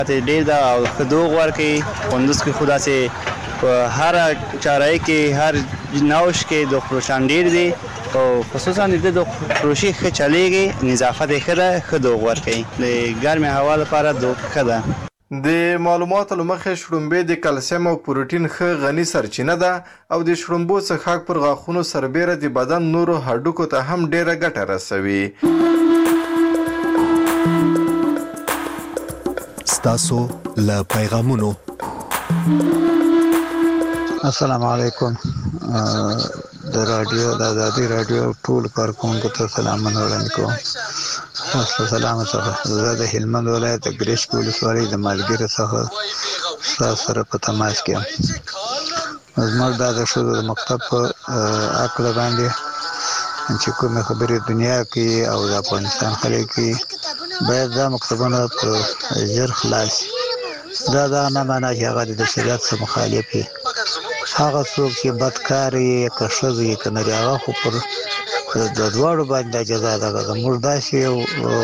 ډېر دا او خدوغ ورکي کندوز کې خدا سي هر چارای کې هر نوش کې د خروشان ډېر دي او خصوصا د خروشي ښه چلیږي نظافت ښه خدوغ ورکي د ګرمه هوا لپاره دوه ښه ده. د معلوماتو لمخې شړومبې د کلسیم او پروتین ښه غني سرچینه ده او د شړومبو څښاک پر غاښونو سربیره د بدن نورو هډوکو ته هم ډیره ګټه رسوي. ستاسو له پیغامونو. السلام علیکم. د رادیو د آزادي رادیو ټول کارکونکو ته سلامونه وړاندې کوم. تاسو سلام زه د هلمند ولایت د ګرشک ولسوالۍ د مالګیره څخه سره په تماس کې یم. زموږ د ښځو د مکتب په عقل باندې چې کومې خبرې دنیا کې او د افغانستان خلک کې باید دا مکتبونه په ژر خلاص دا نه معنی چې هغه د شریعت سره مخالف وي. هغه څوک چې بدکار یې که ښځه یې که نري هغه خو پر د دواړو باندې جزا ده. زموږ داسې یو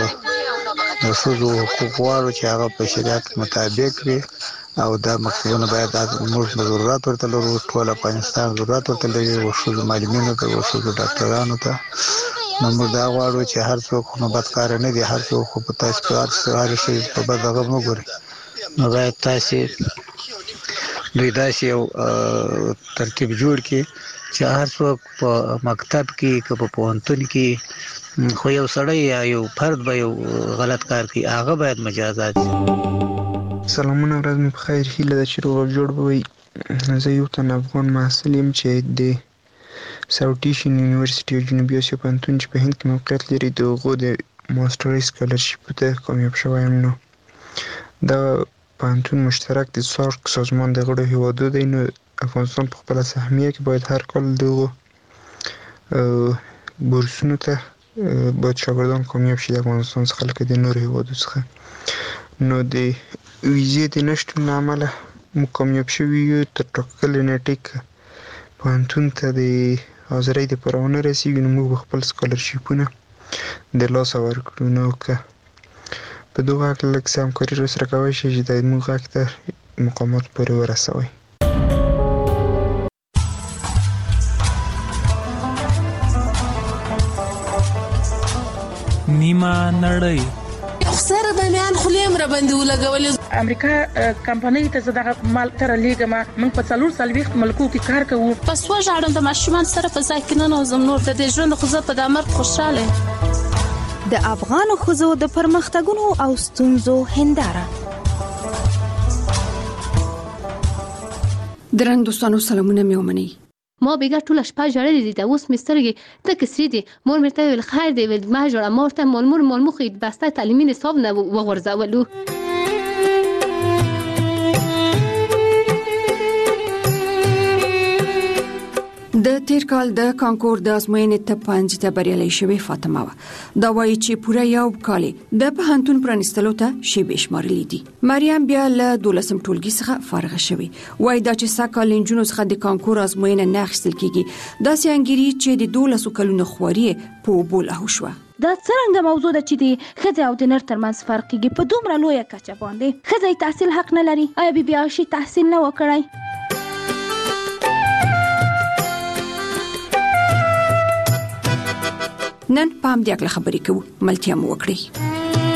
د ښځو حقوق غواړو چې هغه په شریعت مطابق وي او دا مکتبونه باید موږ ضرورت ورته لرو. ټول افغانستان ضرورت ورته لري و ښځو معلمینو ته و ښځو ډاکټرانو ته. نو موږ دا غواړو چې هر څوک خو بدکار نه دي، هر څوک خو په تاسو هر شي په بد هغه مه ګورئ. نو باید تاسو دوی داسې یو ترتیب جوړ کړي چې هر څوک په مکتب کې که په پوهنتون کې خو یو سړی یا یو فرد به یو غلط کار کوي هغه باید مجازات شي. سلامونه، ورځ مو په خیر. هیله ده چې روغ جوړ به وي. زه یو تن افغان محصل یم چې د ساوث ایشین یونیورسيټي او جنوبي اسیا پوهنتون چې په هند کې موقعیت لري د هغو د ماسټرۍ سکالرشپ ته کامیاب شوی یم. نو دا پوهنتون مشترک د سارک سازمان د غړو هیوادو دی. نو افغانستان په خپله سهمیه کې باید هر کال دغو بورسونو ته باید شاګردان کامیاب شي د افغانستان څخه لکه د نورو هیوادو څخه. نو د ویزې د نشتون له امله موږ کامیاب شوي یو تر ټاکلې نیټې پوهنتون ته د حاضرۍ دپاره ونه رسېږي نو موږ به خپل سکالرشیپونه د لاسه ورکړو. نو که په دغه هکله لږ څه همکاري راسره کوی شئ چې د زموږ غږ ته مقاماتو پورې ورسوئ. نیمه نړۍ سره د میان خلیم را باندې ولګولې. امریکا کمپنۍ ته زه دغه مال تر لیږم. موږ په 440 ملکو کې کار کوو. پس وژاړم د ماشومان سره په ځای کې نه نوزم. نور د دې ژوند خو زه په دا مرګ خوشاله. د افغان ښځو د پرمختګونو او ستونزو هنداره. درنو دوستانو سلامونه مې ومنئ. ما بیګا ټول شپه جړلې دي. د اوس مسترګې ته کسری دي. مور مې ته ویل خیر دی ویل ما جوړه مور ته مول مخې بسته تعلیمي نصاب نه وغورځولو. د تیر کال د کانکور د ازموینې ته پنځه بریالۍ شوې فاطمه و. دا وایي چې پوره یو کال د پوهنتون پرانستلو ته شیبې شمارلې دي. مریم بیا له 12م ټولګي څخه فارغه شوې. وایي دا چې سکه لنجونو څخه د کانکور ازموینه نه اخیستل کیږي دا سیانګری چې د 12 کلونو خواري په بوله شو. دا څنګه موضوع ده چې د ښځې او د نر ترمنځ فرق کیږي په دومره لویه کچه باندې؟ ښځې تحصیل حق نه لري؟ آیا بیا شي تحصیل نه وکړای؟ نن پام دې اګه خبرې کوو ملتیا مو وکړي.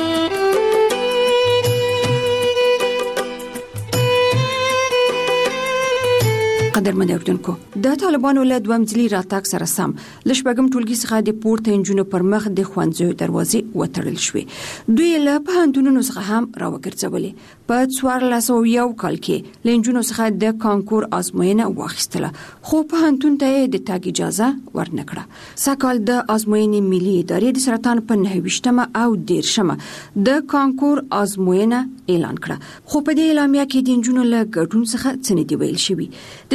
قدرمن اوردونکو د طالبانو له دوامځلي راتګ سره سم لشبګم ټولګي څخه د پورته انجونو پر مخ د خوانځو دروازې وتړل شوې. دوی له پوهنتونونو څخه هم راوګرځولې. په 1401 کال کې لنجونو څخه د کانکور ازموینه واخیستله خو پوهنتون ته د تاګ اجازه ورنکړه. سکهال د ازموینې ملي ادارې د سرطان په 9 او 10 د کانکور ازموینه اعلان کړه. خو په دې اعلامیه کې د انجونو له ګډون څخه څه نه دی ویل شوی. د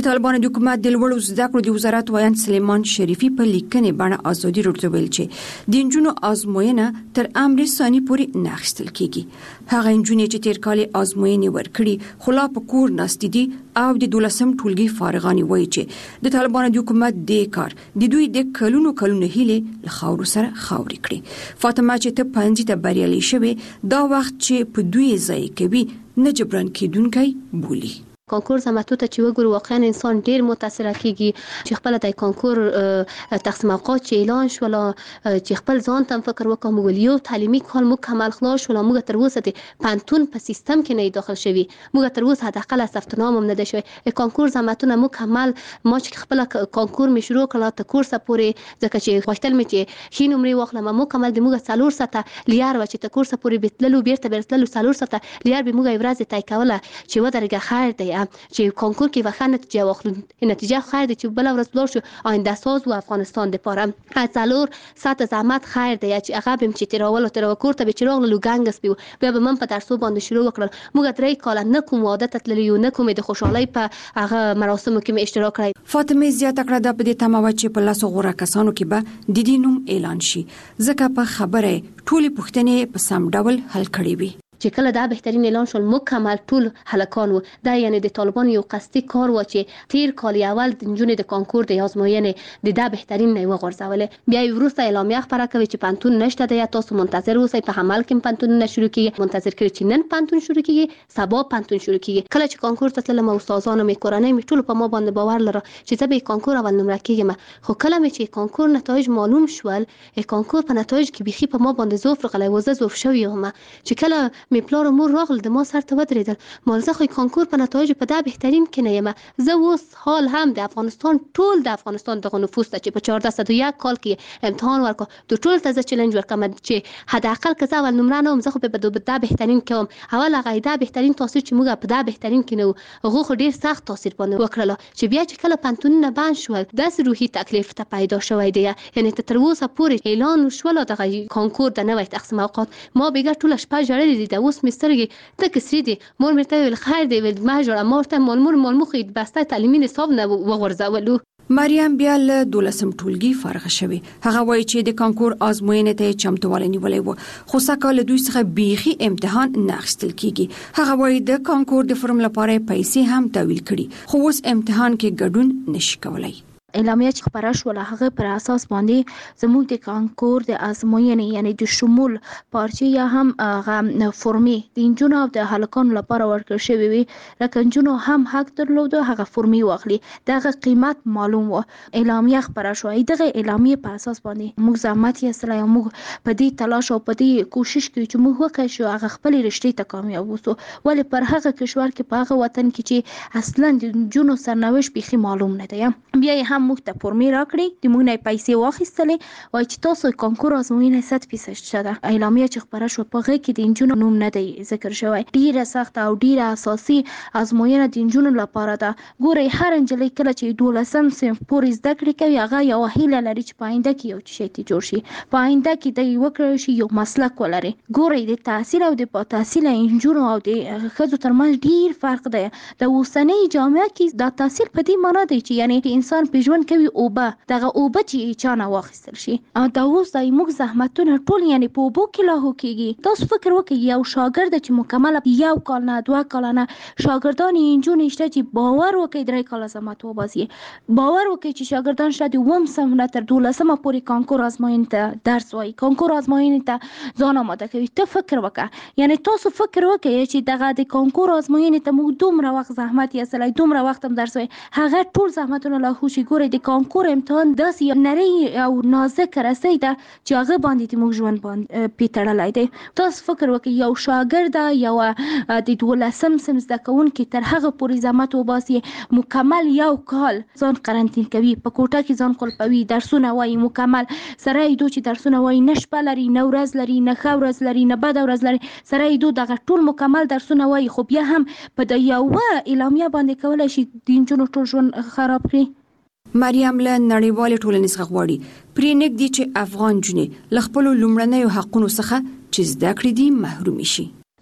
طالبانو د حکومت د لوړو زده کړو د وزارت وایي سلیمان شریفي په لیکنې باندې ازادي راډیو ویل چې د انجونو آزموینه تر امر ثاني پورې نه اخیستل کیږي. هغه انجونې چې تیر کال آزموینې ورکړي خو لا په کور ناستې دي او د 12م ټولګي فارغاني وایي چې د طالبانو د حکومت د کار د دوی د کلونو هیله له خاورو سره خاورې کړي. فاطمه چې ته پنځه ته بریالي شوي دا وخت چې په دوی ځای کوي نه جبران کېدونکی بولي. کانکور زماتو ته چې وګورو واقعا انسان ډیر متاثر کیږي چې خپل د کانکور تقسیم اوقات چې اعلان شول چې خپل ځان ته فکر وکړو موږ یو تعلیمي کال مکمل خلاص شول موږ تر اوسه د پانتون په سیستم کې نه داخل شوی موږ تر اوسه حداقل ثبت نام هم نه ده شوی کانکور زماتونه مکمل ما چې خپل کانکور می شروع کړه ته کورس پورې ځکه چې غوښتل می چې خې نمرې واخلم مکمل د موږ 4 ساعته لیار و چې ته کورس پورې بتللو بیرته 4 ساعته لیار به موږ ورځ تای کوله چې و درګه خیر دی چې کانکور کې وخت نتیجه واخلو نتیجه خیر دی چې بل ورځ بلور شو آینده ساز و افغانستان لپاره څلور ساعت زحمت خیر دی چې هغه بهم چې تیرول تر کور ته به چراغ لو ګنګس بیو بیا به من په درسو باندې شروع وکړل موږ درې کال نه کوم عادت تللی نه کوم د خوشحالي په هغه مراسمو کې اشتراک کړی. فاطمه زیاته کړه د پدې تمه چې په لاسو غوړه کسانو کې به د دینوم اعلان شي ځکه په خبره ټولي پوښتنې په سم ډول حل کړي وي. چې کله دا بهترین اعلان شول مکمل ټول هلکان وو دا یعنی د طالبان یو قصدي کار و چې تیر کال اول د جنونې د کانکور د آزموینې د دا بهترین نه وغورځول بیا وروسته اعلامیه خبره کوي چې پانتون نشته دی تاسو منتظر اوسئ په عمل کې پانتون نه شروع کیږي منتظر کړئ چې نن پانتون شروع کیږي سبا پانتون شروع کیږي کله چې کانکور ته تلم استادانو می کورنۍ می ټول په ما باندې باور لره چې زه به کانکور اول نمره کیږم خو کله می چې کانکور نتایج معلوم شول کانکور په نتایج کې بيخي په ما باندې زوف غلې وزه زوف شو یم چې کله می پلار مور د ما سر ته ودرېدل مال زه خو کانکور په نتایج په دا بهترین کې نه یم زه اوس حال هم د افغانستان ټول د افغانستان دغه نفوس ته چې په 1401 کال کې امتحان ورکړ د ټول ته چیلنج ورکړم چې حد اقل که زه اول نمره نه وم زه خو په دا بهترین کوم اول هغه دا بهترین تاثیر چې موږ په دا بهترین کې نه هغه خو ډیر سخت تاثیر باندې وکړل چې بیا چې کله پانتونونه بند شول د روحي تکلیف ته پیدا شوی دی یعنی تر اوسه پورې اعلان شول دغه کانکور د نوې تقسیم اوقات ما بیګه ټول شپه جړلې دي د اوس مسترګي ته کسری دی مور مرته ویل خیر دی ویل ما جوړه مورته مول مخ بسته تعلیمي نصاب نه وغورځولو. مریم بیا له 12م ټولګي فارغ شوی هغه وایي چې د کانکور آزموینې ته چمتووالی نیولی و خو سکه له دوی څخه بیخي امتحان نه اخیستل کیږي هغه وایي د کانکور د فرم لپاره پیسې هم تحویل کړي خو اوس امتحان کې ګډون نشي کولای. اعلامیه چې خبره شوله هغه پر اساس باندې زموږ د کانکور د ازموینې یعنی د شمول پارچې یا هم هغه فورمې د انجونو او د هلکانو لپاره ورکړل شوې وي لکه انجونو هم حق درلود هغه فورمې واخلي دغه قیمت معلوم و اعلامیه خبره شوه دغه اعلامیه په اساس باندې موږ زحمت یې سره موږ په دې تلاش او په دې کوشش کې چې موږ وکړو چې هغه خپل رشتې ته کامیاب وسو ولې پر هغه کشور کې په هغه وطن کې چې اصلا د انجونو سرنوشت بيخي معلوم نه دی بیا هم موږ ته فورمې راکړي د موږ نه پیسې واخیستلې وای چې تاسو کانکور آزموینه 100% شته اعلامیه چې خبره شو په هغه کې د انجونو نوم نه دی ذکر شوی ډیره سخت او ډیره اساسي آزموینه د انجونو لپاره ده ګوري هر انجلۍ کله چې 12م صنف پورې زده کړې کوي هغه یو هیله لري چې پاینده کې یو شی ته جوړ شي پاینده کې د یو کړی شي یو مسلک ولري ګوري د تحصیل او د په تحصیل انجونو او د خځو ترمنځ ډیر فرق دی د اوسنۍ جامعه کې د تحصیل په دې معنی دی چې یعنی انسان په ژوند کوي اوبه دغه اوبه چې چانه واخیستل شي او دا اوس د موږ زحمتونه ټول یعنی په اوبو کې لاهو کیږي تاسو فکر وکړئ یو شاګرد چې مکمل یو کال نه 2 کال نه شاګردان انجونې شته چې باور وکړي 3 کال زحمت وباسي باور وکړي چې شاګردان شته د وم سم نه تر 12مه پورې کانکور آزموینې ته درس وایي کانکور آزموینې ته ځان آماده کوي ته فکر وکړه یعنی تاسو فکر وکړئ چې دغه د کانکور آزموینې ته موږ دومره وخت زحمت یې سره دومره وخت هم درس وایي هغه ټول زحمتونه لا خو شي ګوري د کانکور امتحان داسې نری او نازک رسۍ ده چې هغه باندې موږ ژوند باندې پیټړلای دی تاسو فکر وکړئ یو شاګرد یو د 12م سم زده کوونکی تر هغه پورې زحمت وباسي مکمل یو کال ځان قرنطین کوي په کوټه کې ځان خپلوي درسونه وایي مکمل سره یې دوی چې درسونه وایي نه شپه لري نه ورځ لري نه ښه ورځ لري نه بده ورځ لري سره یې دوی دغه ټول مکمل درسونه وایي خو بیا هم په د یو اعلامیه باندې کولای شي د نجونو ټول ژوند خراب کړي. مریم له نړیوال ټولنې څخه غواړي پرې نږدې چې افغان جنې له خپل لومړنیو حقونو څخه چې زده کړې دي محروم شي.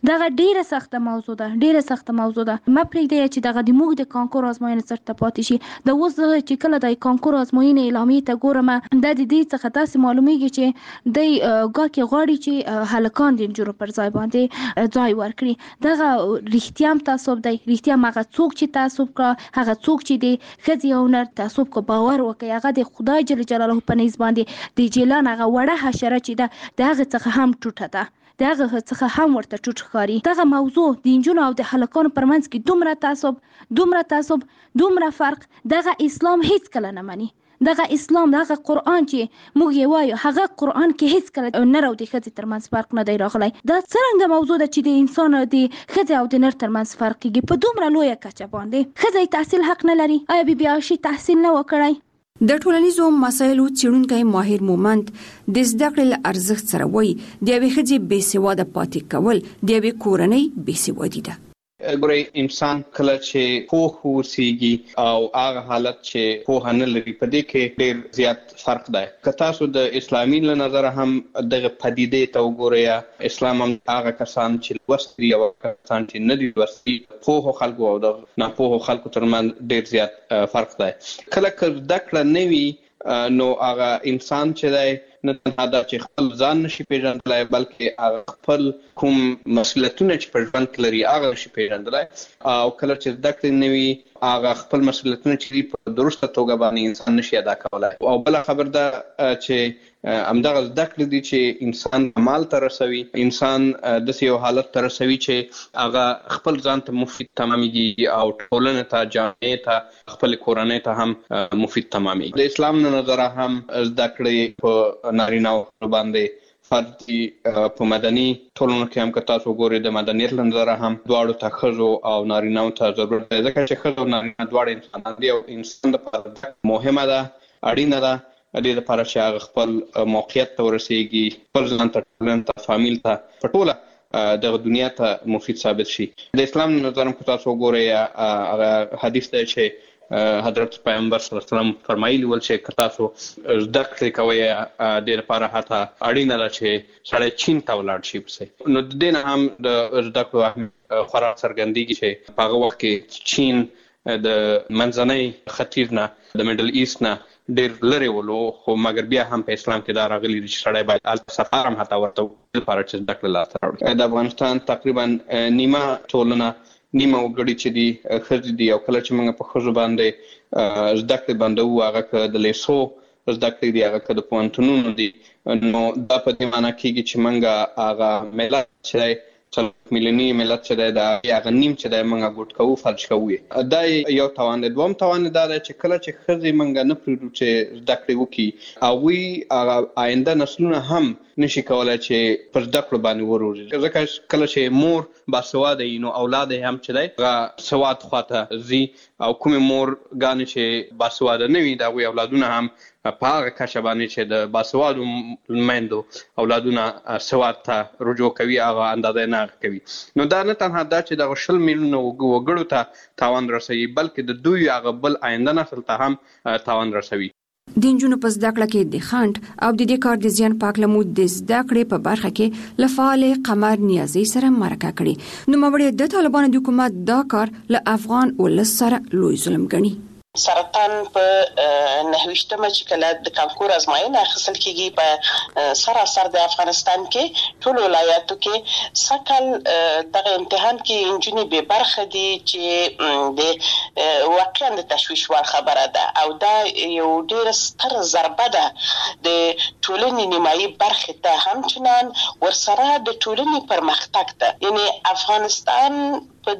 دغه ډیره سخته موضوع ده ما پرېږدی چې دغه د موږ د کانکور ازموینې سره پاتې شي. د اوس چې کله د کانکور ازموینې اعلامیې ته ګورم د دې څخه داسې معلومیږي چې د ګاکې غواړي چې هلکان د نجونو پر ځای باندې ځای ورکړي. دغه رښتیا هم تعصب دی، رښتیا هم هغه څوک چې تعصب کړه، هغه څوک چې د ښځې او نر تعصب کو باور وکړي، هغه د خدای جل جلاله په نسبت باندې د جیلان هغه وړه حشره چې ده د هغه څخه هم ټوټه ده، د هغه څخه هم ورته ټوټ ښکاري. دغه موضوع د نجونو او د هلکانو پر منځ کې دومره تعصب دومره فرق دغه اسلام هیڅ کله نه مني. دغه اسلام دغه قرآن چې موږ یې وایو هغه قرآن کې هیڅ کله نر او د ښځې ترمنځ فرق نه دی راغلی. دا څرنګه موضوع ده چې د انسان د ښځې او د نر ترمنځ فرق کېږي په دومره لویه کچه باندې. ښځه تحصیل حق نه لري؟ آیا بیبي عایشې تحصیل نه و کړی؟ د ټولنیزو مسایلو څېړونکی ماهر مومند د زده کړې له ارزښت سره وایي د یوې ښځې بېسواده پاتې کول د یوې کورنۍ بېسوادي ده. ګورئ انسان کله چې پوه اوسیږي او هغه حالت چې پوهه نه لري په دې کې ډېر زیات فرق دی. که تاسو د اسلامي له نظره هم دغه پدیدې ته وګورئ، اسلام هم هغه کسان چې لوستي او کسان چې نه دي لوستي، پوهو خلکو او د ناپوهو خلکو ترمنځ ډېر زیات فرق دی. کله که زده کړه نه وي نو هغه انسان چې دی نه تنها دا چې خپل ځان نشي پیژندلی بلکې هغه خپل کوم مسؤلیتونه چې په ژوند کې لري هغه نشي پیژندلی، او کله چې زده کړې نه وي هغه خپل مسؤلیتونه چې په درسته توګه باندې انسان نشي ادا کولی. او بله خبر ده چې همدغه زده کړې دي چې انسان کمال ته رسوي، انسان داسې یو حالت ته رسوي چې هغه خپل ځان ته مفید تمامېږي او ټولنې ته، جامعې ته، خپل کورنۍ ته هم مفید تمامېږي. د اسلام له نظره هم زده کړې په نارینه‌و باندې فرض دي. په مدني ټولنو کې هم که تاسو وګورئ د مدنیت له نظره هم دواړو ته ښځو او نارینه‌و ته ضرورت دی، ځکه چې ښځه او نارینه دواړه انسانان دي او انسان لپاره مهمه ده، اړینه ده د دې لپاره چې هغه خپل موقعیت ته ورسېږي، خپل ځان ته، ټولنې ته، فامیل ته، په ټوله دغه دنیا ته مفید ثابت شي. د اسلام له نظره هم که تاسو وګورئ هغه حدیث دی چې حضرت پیغمبر صلی الله علیه وسلم فرمایلی ول چې که تاسو زده کړې کوئ د دې لپاره حتی اړینه ده چې سړی چین ته ولاړ شي پسې. نو د دې نه هم د زده کړو اهمیت خورا څرګندېږي چې په هغه وخت کې چین د منځنۍ ختیځ نه، د میډل ایست نه ډېر لرې ولو، خو مګر بیا هم په اسلام کې دا راغلي دي چې سړی باید هلته سفر هم حتی ورته لپاره چې زده کړه لاسته راوړي. د افغانستان تقریبا نیمه ټولنه، نیمه وګړي چې دي ښځې دي، او کله چې موږ په ښځو باندې زده کړې بندوو، هغه که د لیسو زده کړې دي، هغه که د پوهنتونونو دي، نو دا په دې معنی کېږي چې موږ هغه ملت چې دی، میلیوني ملت چې دی، د هغه نیم چې دی موږ ګوټ کوو، فلج کوو یې. دا یو توان دی. دوم توان دا دی چې کله چې ښځې موږ نه پرېږدو چې زده کړې وکړي، هغوی هغه آینده نسلونه هم نشي کولی چې پر زده کړو باندې وروزي، ځکه کله چې مور باسواده وي نو اولاد یې هم چې دی هغه سواد خواته ځي، او کومې مورګانې چې باسواده نه وي د هغوی اولادونه هم په هغه کچه باندې چې د باسوادو میندو اولادونه سواد ته رجوع کوي، هغه اندازه نه کوي. نو دا نه تنها دا چې دغه 20 میلیونه وګړو ته تاوان رسوي، بلکې د دوی هغه بل آینده نسل ته هم تاوان رسوي. د نجونو په زده کړه کې د خنډ او د دې کار د زیان پاک لمود د زده کړې په برخه کې له فعال قمر نیازي سره مرکه کړي. نوموړی د طالبانو د حکومت دا کار له افغان ولس سره لوی ظلم ګڼي. سرطان په 9مه چې کله د کانکور ازموینه اخیستل کېږي په سراسر د افغانستان کې ټول ولایاتو کې سکل دغه امتحان کې انجونې به برخه دي چې د واقعا د تشویش وړ خبره ده، او دا یو ډېر ستر ضربه ده د ټولنې نیمایي برخې ته، همچنان ورسره د ټولنې پرمختګ ته. یعنی افغانستان په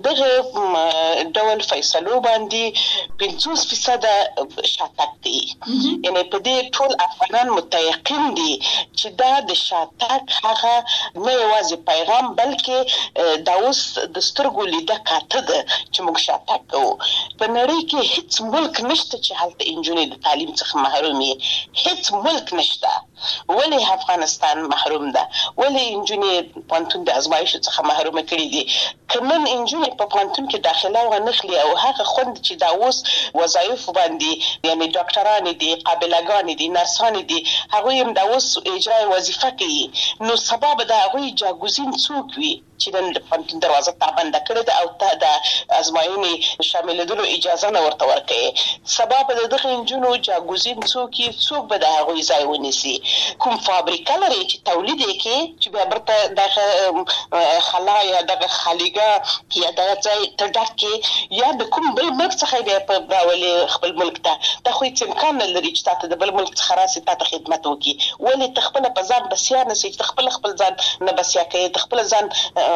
دغه ډول فیصلو باندې 50% شاتګ دی. یعنی په دې ټول افغانان متيقن دي چې دا د شاتګ هغه نه یوازې پیغام بلکې دا اوس د سترګو لیده کاته ده چې موږ شاتګ کوو. په نړۍ کې هیڅ ملک نشته چې هلته انجونې د تعلیم څخه محروم وي، هیڅ ملک نشته. ولې افغانستان محروم ده؟ ولې انجونې پوهنتون د ازمایښت څخه محروم کړي دي؟ که نن انجونې په پوهنتون کې داخله ونخلي او هغه خوند چې دا اوس وظایف باندې یعنی ډاکټران دي، قابلګان دي، نرسان دي، هغوی هم دا اوس اجرای وظیفه کوي، نو سبا به د هغوی جاګوزین څوک وي چې نن د پانتون دروازه تا بند کړې ده او ته د ازموینې شاملېدلو اجازه نه ورته ورکړي. سبب د دغه انجونو جاګوزین څوک به د هغوی ځای ونیسي؟ کوم فابریکه لري چې تولید یې کوي چې بیا برته دغه خلا یا دغه خالیګه یا دغه ځای ته ډک کړي یا د کوم بل ملک څخه بیا په راولي خپل ملک ته. دا خو هېڅ امکان نه لري چې تاته د بل ملک څخه راسي تاته خدمت وکړي. ولې ته خپله په ځان بسیا نه سې چې خپل ځان نه بسیا کوې، ته خپل ځان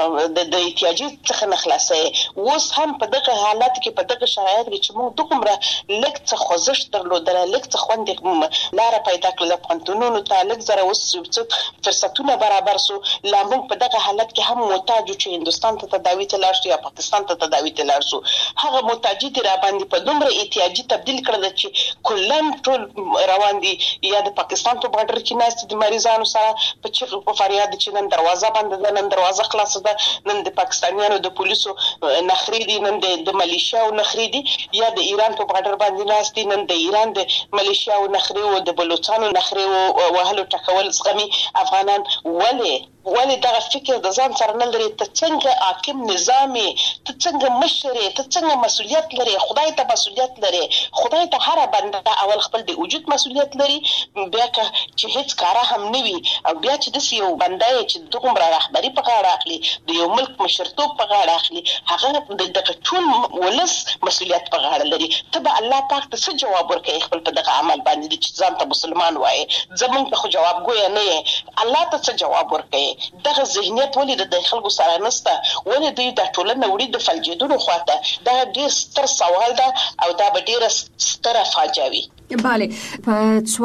د احتیاجي څخه نه خلاصوې. اوس هم په دغه حالت کې په دغه شرایط کې چې موږ دومره لږ څه خوځښت درلودله، لږ څه خوندې لاره پیدا کړله پوهنتونونو ته، لږ زره اوس څه فرصتونه برابر سو، لا موږ په دغه حالت کې هم محتاج چې هندوستان ته تداوي ته لاړ شو یا پاکستان ته تداوي ته لاړ شو. هغه محتاجي دې راباندې په دومره احتیاجي تبدیل کړل چې کلن ټول روان دي یا د پاکستان په بارډر کې ناست دي مریضانو سره په چیغو په فریاد چې نن دروازه بنده ده، نن دروازه خلاصه ده، نن د پاکستانیانو د پولیسو نخرې دي، نن د ملیشیاو نخرې دي، یا د ایران په بارډر باندې ناست دي، نن د ایران د ملیشیاو نخرې او د بلوچستانو نخرې او وهلو ټکول زغمي افغانان. ولې دغه فکر د ځان سره نه لري؟ ته څنګه حاکم نظامي، ته څنګه مشر، ته څنګه مسؤلیت لري؟ خدای ته مسؤلیت لري. خدای ته هر بنده اول خپل د وجود مسؤلیت لري، بیا که چې هیڅ کاره هم نه وي او بیا چې داسې یو بنده چې دومره رهبري په غاړه اخلي، د یو ملک مشرتوب په غاړه اخلي، هغه د دغه ټول ولس مسؤلیت په غاړه لري. ته به الله پاک ته څه جواب ورکوې خپل په دغه عمل باندې چې ځان ته مسلمان وایې؟ زمونږ ته خو جوابګویه نه یې، الله ته څه جواب ورکوې؟ دغه ذهنیت ولې د خلکو سره نشته؟ ولې دوی د ټولنه وړي د فلجېدلو خواته؟ دا ډېر ستر سوال ده او دا به ډېره ستره فاجعه وي. بله، په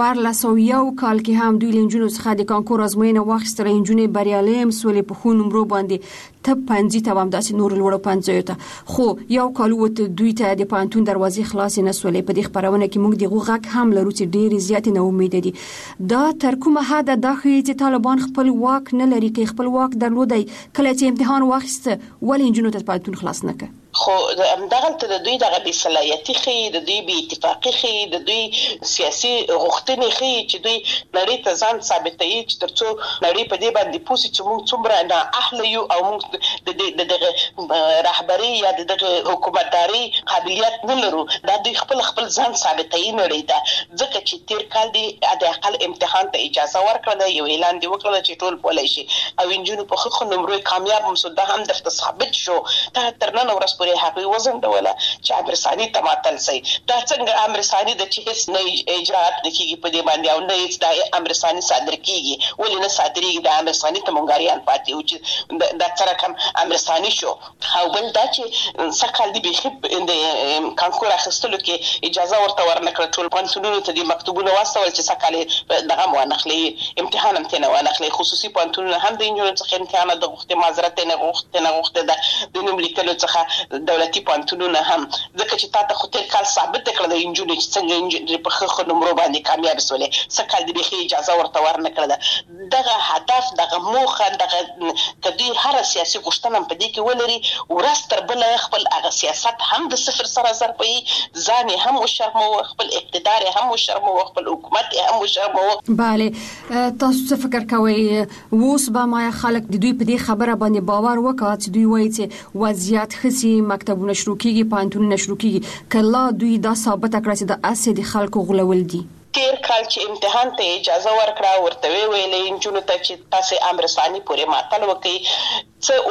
1401 کال کې هم دوی له نجونو څخه د کانکور ازموینه واخیستله. نجونې بریالۍ هم سولې په ښو نمرو باندې ته پنځي ته هم داسې نور لوړو پنځیو ته. خو یو کال ووت دوی ته د پوهنتون دروازې خلاصې نه سولې. په دې خپرونه کې موږ دغه غږ هم لرو چې ډېرې زیاتې ناامیده دي. دا تر کومه حده دا ښیي چې طالبان خپل واک نه لري؟ که خپل واک درلودی کله چې امتحان واخیسته ولې نجونو ته پوهنتون خلاص نه کړ؟ خو همدغلته د دوی دغه بې صلاحیتي ښیي، د دوی بې اتفاقي ښیي، د دوی سیاسي غوښتنې ښیي چې دوی نړۍ ته ځان ثابتوي چې تر څو نړۍ په دې باندې پوه سي چې موږ څومره نااهله یو او موږ د دغه رهبري یا د دغه حکومتداري قابلیت نه لرو. دا دوی خپل ځان ثابتوي نړۍ ته. ځکه چې تیر کال دې د اقل امتحان ته اجازه ورکړله، یو اعلان دې وکړله چې ټول کولی شي او نجونو په ښه نمرو کامیاب هم سو. دا هم درته ثابت شو. تا تر نن ورځ پورې هغوی وځنډوله چې امر ثاني ته معطل شي. دا څنګه امر ثاني ده چې هېڅ نه اجراات نه کېږي په دې باندې او نه هېڅ دا امر ثاني صادر کېږي؟ ولې نه صادرېږي؟ د امر ثاني ته مونګاریان پاتې وو چې دا څه رقم امر ثاني شو. او بل دا چې سږ کال د بیخي د کانکور اخیستلو کې اجازه ورته ورنه کړه. ټول پوهنتونونو ته دې مکتوبونه واستول چې سږ کال یې دغه هم وانخلي، امتحان هم ترې نه وانخلي. خصوصي پوهنتونونه هم د نجونو څخه امتحانات د غوښتې معذرت یې نه غوښته ده د نوم لیکلو څخه. دولتي پوهنتونونه هم ځکه چې تا ته خو تېر کال ثابت کړه د نجونې چې څنګه په ښه نمرو باندې کامیاب سولې، سږ کال د بیخي اجازه ورته ورنه کړله. دغه هدف، دغه موخه، دغه که دوی هره سیاسي غوښتنه هم په دې کې ولري، ورځ تر بله خپل هغه سیاست هم د صفر سره ضربوي، ځان یې هم وشرموه، خپل اقتدار یې هم وشرموه، خپل حکومت یې هم وشرموه. بله، تاسو څه فکر کوئ اوس به ما خلک د دوی په دې خبره باندې باور وکړي چې دوی وایي چې وضعیت ښه سي، مکتبونه شروع کېږي، پوهنتونونه شروع کېږي، که لا دوی دا ثابته کړه چې د اسې د خلکو غولول دي؟ تیر کال چې امتحان ته اجازه ورکړه ورته ویلې نجونو ته چې تاسې امر ثاني پورې معطل وکړئ.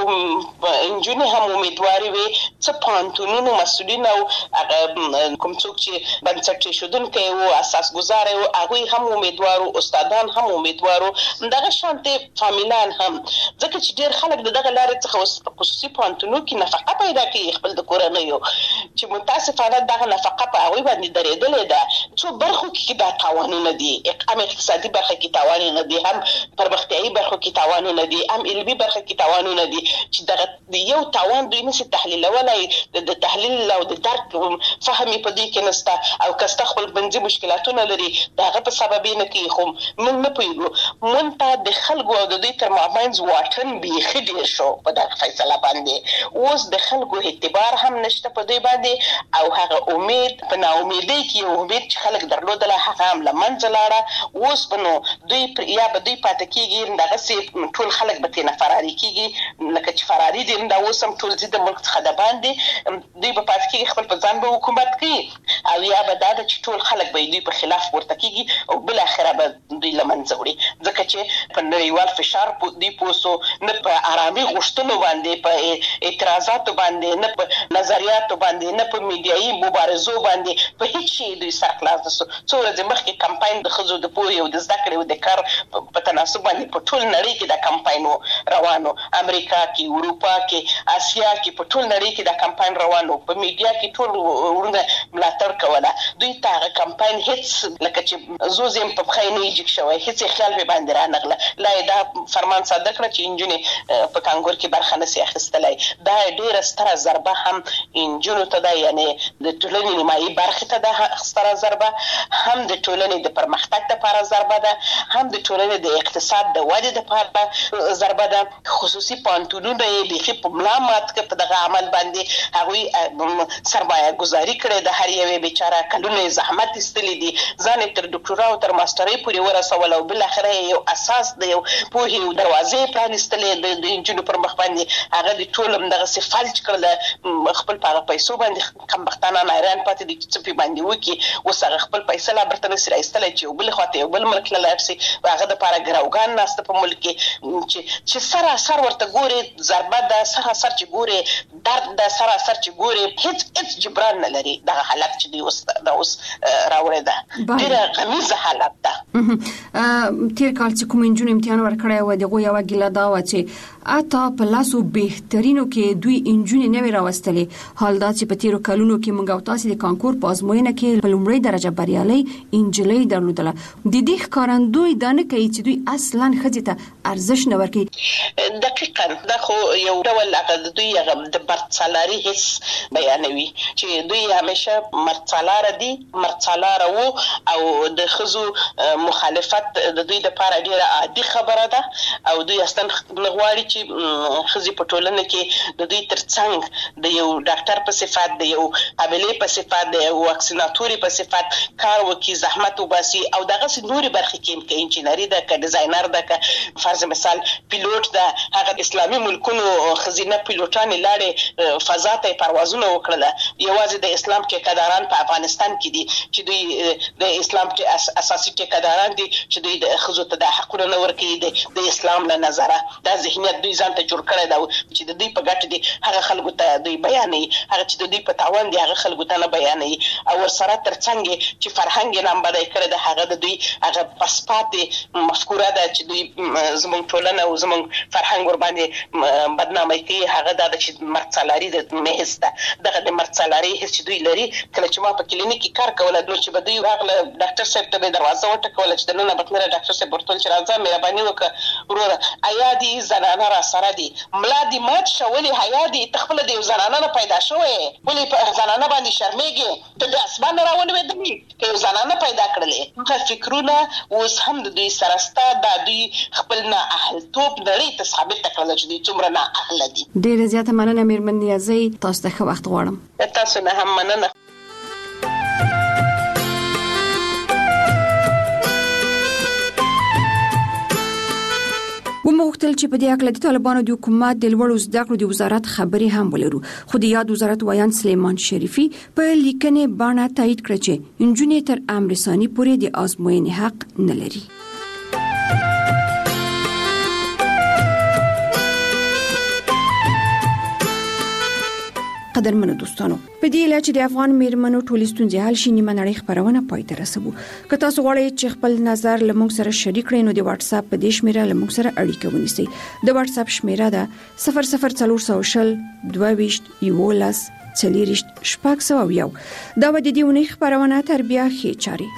څه نجونې هم امیدوارې وې، څه پوهنتونونو مسؤلین او کوم څوک چې بنسټ ایښودونکي وو، اساسګزاره وو، هغوی هم امیدوار وو، استادان هم امیدوار وو، دغه شانتې فامیلان هم. ځکه چې ډېر خلک د دغه لارې څخه په خصوصي پوهنتونونو کې نفقه پیدا کوي خپل د کورنیو، چې متاسفانه دغه نفقه په هغوی باندې درېدلې ده. څو برخو کې دا تاوانونه دي، هم اقتصادي برخه کې تاوانونه دي، هم پرمختیایي برخو کې تاوانونه دي، هم علمي برخه کې تاوانونه دي چې دغه یو تاوان دوی نشي تحلیلولای. د تحلیل او د درک فهم په دې کې نشته او کسته خپل بنځي مشکلاتونه لري دغه په سبب نه کې خو موږ نه پوهیږو. مونږ ته د خلکو او د دوی تر مابینځ واټن بیخي ډېر شو په دغه فیصله باندې. اوس د خلکو اعتبار هم نشته په دوی باندې او هغه امید په ناامیدۍ کې یو امید چې خلک درلودله هغه هم له منځه لاړه. اوس به نو دوی یا به دوی پاتې کېږي، دغسې ټول خلک به ترېنه فراري کېږي لکه چې فراري دي دا اوس هم ټول د ملک څخه د باندې دوی به پاتې کېږي خپل په ځان به حکومت کوي او یا به دا ده چې ټول خلک به دوی په خلاف ورته کېږي او بالاخره به دوی له منځه وړي ځکه چې په نړیوال فشار دوی پوسو نه په آرامي غوښتنو باندې په اعتراضاتو باندې نه په نظریاتو باندې نه په میډیایي مبارزو باندې په هیڅ شي دوی سرخلاص دي. څو ورځې مخکې کمپاین د ښځو د پوهې او د زده کړې او د کار په تناسب باندې په ټول نړۍ کې دا کمپاین روانو، امریکا کې، اروپا کې، اسیا کې، په ټول نړۍ کې دا کمپاین روانو، په میډیا کې ټول ورونه ملاتړ کوله. دوی ته هغه کمپاین هیڅ لکه چې زوزم په خای نه یې شوی هیڅ خیال به باندې رانغله لا دا فرمان صادق کړ چې انجونې په کانګور کې برخه نشي اخیستلای. دا ډیره ستره ضربه هم انجونو ته ده، یعنی د ټولنې نیمایي برخې ته ده ستره ضربه، هم د ټولنې د پرمختګ لپاره ضربه ده، هم د ټولنې د اقتصاد د ودې لپاره ضربه ده. خصوصي پانتونونه یې بیخي په ملا مات کړ په دغه عمل باندې، هغوی سرمایه گذاري کړې د هر یوې بیچاره کلونه زحمت ایستلی دي، ځان تر ډاکټرا او تر ماسترۍ پورې ورسول او بل اخره یو اساس د یو پوهې او دروازې پرانیستلې د انجونو پر مخ باندې. هغه د ټولم دغه فلج کړل، خپل په پیسو باندې کم بختانه نایران پاتې دي چې په باندې وکي. اوس هغه خپل پیسې لا برته نشي راایستلی چې بل خواته یو بل ملک له لاړ شي. هغه د لپاره ګراوګان ناسته په ملک کې چې سراسر ورته ګوري ضربه ده، سراسر چې ګوري درد ده، سراسر چې ګوري هیڅ جبران نه لري. دغه حالت چې دی اوس راوړی ده ډېره غمیزه حالت ده. تیر کال چې کوم انجون امتحان ورکړی و دغه یو ګیله دا و چې اته په لاسو بهترینو کې دوی انجونې نه راوستلې. حال دا چې په تیرو کلونو کې موږ او تاسو د کانکور په ازموینه کې په لومړۍ درجه بریالي انجلۍ درلودله. د دې ښکارندوی دا نه کوي چې دوی اصلا ښځې ته ارزښ نه ورکوي. دقیقاً دا خو یو ډول هغه دوی د مرڅالاري حس بیانوي چې دوی همیشه مرڅالاره دي، مرڅالاره وو او د ښځو مخالفت د دوی لپاره ډیره عادي خبره ده او دوی اصلا نه غواړي چې ښځې په ټولنه کې د دوی ترڅنګ د یو ډاکټر په صفت، د یو قابلې په صفت، د یو واکسیناتوري په صفت کار وکړي، زحمت وباسي او دغسې نورې برخې کې که انجینري ده، که ډیزاینر ده، که فرض مثال پیلوټ ده. هغه اسلامي ملکونو ښځینه پیلوټانې لاړې فضا ته پروازونه وکړله. یوازې د اسلام ټیکهداران په افغانستان کې دي چې دوی د اسلام اساسي ټیکهداران دي چې دوی د ښځو ته د حقونه نه ورکوي د اسلام له نظره. دا ذهنیت دوی ځان ته جوړ کړی ده چې د دوی په ګټه دي هغه خلکو ته دوی بیانوي، هغه چې د دوی په تاوان دي هغه خلکو ته نه بیانوي. او ورسره ترڅنګ چې فرهنګ یې نامبدی کړی ده، هغه د دوی هغه پسپاتې مفکوره ده چې دوی زموږ ټولنه او زموږ فرهنګ ورباندې بدنامي کوي. هغه دا ده چې مرڅالاري د محض ده. دغه د مرڅالاري حس چې دوی لري. کله چې ما په کلینیک کې کار کوله نو چې به دوی راغله ډاکټر صاحب ته به دروازه وټکوله چې دننه به تلله، ډاکټر صاحب ورته ویل چې راځه مهرباني وکړه وروره ایا دي زنانه را سره دي، ملا دي مات شو، ولې حیا دي ته خپله د یو زنانه نه پیدا شوې، ولې په زنانه باندې شرمېږې، ته د اسمان نه راولوېدلې که یو زنانه پیدا کړلې. هغه فکرونه اوس هم د دوی سره سته. دا دوی خپل نه اهلتوب نړۍ ته ثابته کړله چې دوی څومره نه اهله دي. ډېره زیاته مننه مېرمن نیازۍ، تاسو ته ښه وخت غواړم. تاسو نه هم مننه. ومغتل چې په دې اړه د طالبانو د حکومت د لوړو زده کړو د وزارت خبري هم ولرو، خو د یاد وزارت ویان سلیمان شریفي په لیکنې باندې تایید کړ چې انجونې تر امر ثاني پورې د ازموینې حق نه لري. قدرمنو دوستانو، په دې اله چې د افغان میرمنو ټولې ستونزې حل شي نیمه نړۍ خبرونه پای ته رسوو. که تاسو غواړئ چې خپل نظر له موږ سره شریک کړئ نو د واتس اپ په دې شمیره له موږ سره اړیکه ونیسئ. د واتس اپ شمیره ده 00400 22 11 40 601. دا به د دې ونې خبرونه تر بیا ښې چاري.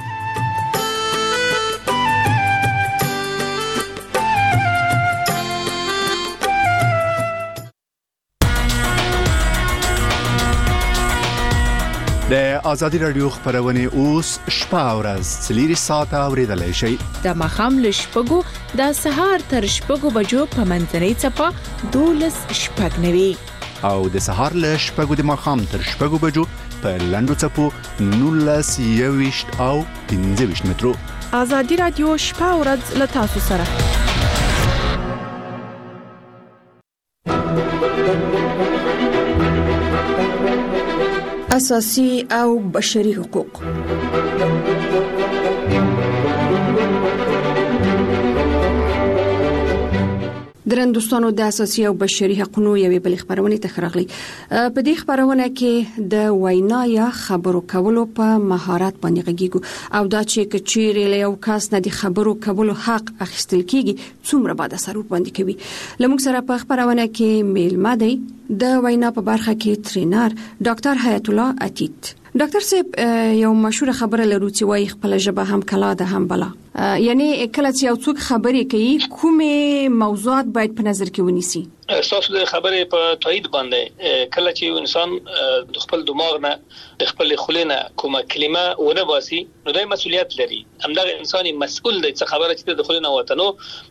د ازادي رادیو خبرونه اوس شپه او ورځ 4 ساعته اوریدلای شئ. د مخام لشپګو د سهار تر شپګو بجو په منځنۍ چپه 12 شپږ او د سهار لشپګو د مخام تر شپګو بجو په لندو چپو 19 21 او 15 مترو. ازادي رادیو شپه او ورځ له تاسو سره. اساسي او بشري حقوق. درن دوستانو د اساسي او بشري حقوقو یوې بل خبرونه تخرغلي په دې خبرونه کې د وینا یا خبرو کولو په مهارت باندې غږیږو او دا چې کچېرې له یو کس نه د خبرو کولو حق اخیستل کیږي څومره باید اثر باندې کوي. لمونږ سره په خبرونه کې میلمه دی د وینا په برخه کې ټرینر ډاکټر حیات الله عتیق. ډاکټر صاحب یو مشهور خبره لرو چې وايي خپل ژبه هم کلا ده هم بلا، یعنی کله چې یو څوک خبرې کوي کومه موضوعات باید په نظر کې ونیسي؟ اساس د خبرې په تایید باندې کله چې انسان د خپل دماغ نه د خپل خلینه کومه کلمه ونه باسي نو د مسؤلیت لري. همدغه انساني مسؤل دی چې خبره چې د خلینه وطنو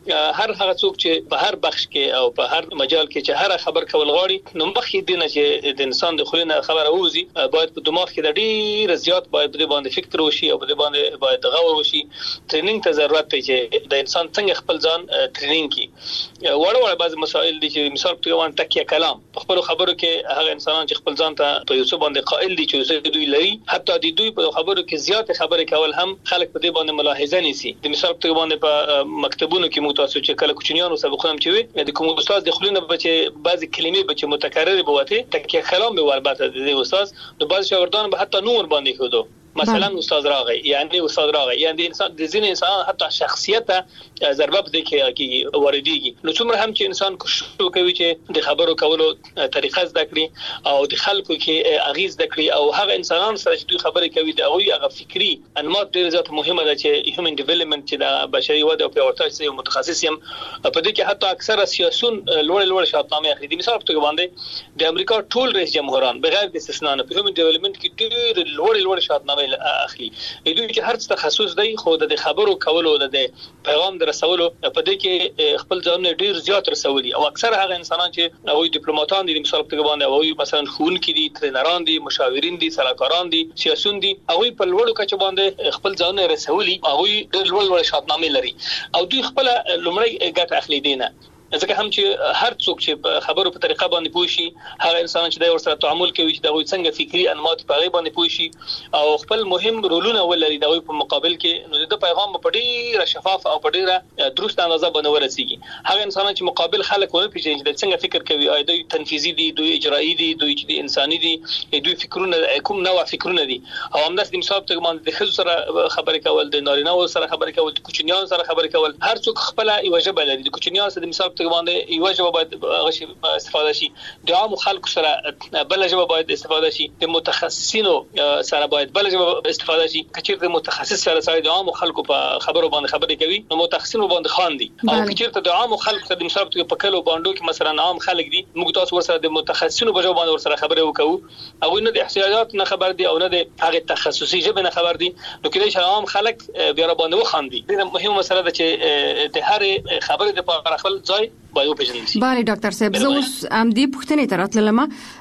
هر هغه څوک چې په هر بخش کې او په هر مجال کې چې هر خبر کول غواړي نو مخکې دینه چې د انسان د خلینه خبره ووزي باید په دماغ کې د ډیر زیات باید د باندې فکر وشي او د باندې باید غور وشي. ټریننګ ته ضرورت دی چې د انسان څنګه خپل ځان ټریننګ کی وړ بعض مسائل دي چې مثال په توګه تکیه کلام په خپل خبرو کې هغه انسانان چې خپل ځان ته په یوسف باندې قائل دي چې دوی لري حتی د دوی په خبرو کې زیات خبرې کول هم خلک په دې باندې ملاحظه نيسي. د مثال په توګه باندې په مکتبونو کې متاسو چې کله کوچنیانو سبقونه چوي د کوم استاد د خلینو بچي بعضی کلمې بچي متکرر بوته تکیه کلام به وربته د استاد د بعض شاګردان به حتی نور باندې خودو مثلا استاد راغی یعنی انسان د ځین انسان حتی شخصیت ضربه بده کې وردیږي. نو څومره هم چې انسان کوشش کوي چې د خبرو کولو طریقه زده کړي او د خلکو کې اغیز زده کړي او هغه انسانان سره چې دوی خبرې کوي د هغه فکری انماط ډیر زیات مهمه ده چې هیومن ډیولپمنت چې د بشري وده او پیاوړتیا چې متخصص یم په دې کې حتی اکثره سیاسيون لوړ شاهنامه اخلي. د مثال په توګه باندې د امریکا ټول رئیس جمهوران بغیر د استثناء په هیومن ډیولپمنت کې ډیر لوړ شاهنامه اخلي. دوی چې هر څه تخصص دی خو د خبرو کولو د پیغام در رسولو په دې کې خپل ځان ډیر زیات رسولي او اکثر هغه انسانان چې هغه ډیپلوماټان دي مثال په توګه باندې هغه مثلا ښوونکي دي، ټرینران دي، مشاورین دي، سلاکاران دي، سیاسيون دي، هغه په لوړو کچه باندې خپل ځان رسولي هغه ډیر لوړ شاهنامه لري او دوی خپل لومړی ګټه اخلي دینه. ځکه هم چې هر څوک چې خبرو په طریقه باندې پوښي هغه انسان چې د ورسره تعامل کوي چې دغه څنګه فکری انماط په غي باندې پوښي او خپل مهم رولونه ولري دغه په مقابل کې نو د پیغام په ډیره شفاف او په ډیره درست اندازه باندې ورسیږي. هغه انسان چې مقابل خلک ونه پیژني چې څنګه فکر کوي او دوی تنفیذي دي، دوی اجرایی دي، دوی چې انساني دي، دوی فکرونه کوم نوع فکرونه دي او همداس د مثال په باندې د خزو سره خبرې کول، د نارینه سره خبرې کول، د کوچنیانو سره خبرې کول، هر څوک خپل یو ژبه لري. د کوچنیانو سره د مثال په باندې یو ژبه باید استفاده شي، د عام خلکو سره بل ژبه باید استفاده شي، د متخصصینو سره باید بل ژبه استفاده شي. کچیر د متخصص سره د عام خلکو په خبرو باندې خبرې کوي نو متخصصینو باندې خاندي او کچیر ته د عام خلکو سره د مثال په کلو باندې کې مثلا عام خلک دي موږ تاسو ورسره د متخصصینو په ژبه باندې ورسره خبرې وکړو هغه نه د احتیاجات نه خبر دي او نه د هغه تخصصي ژبه نه خبر دي نو کله چې عام خلک بیا را باندې وخاندي. دا مهمه مسله ده چې د هر خبرې د لپاره خپل ځای باید وپېژندل شي. بله ډاکټر صاحب زه اوس دې پوښتنې ته راتلم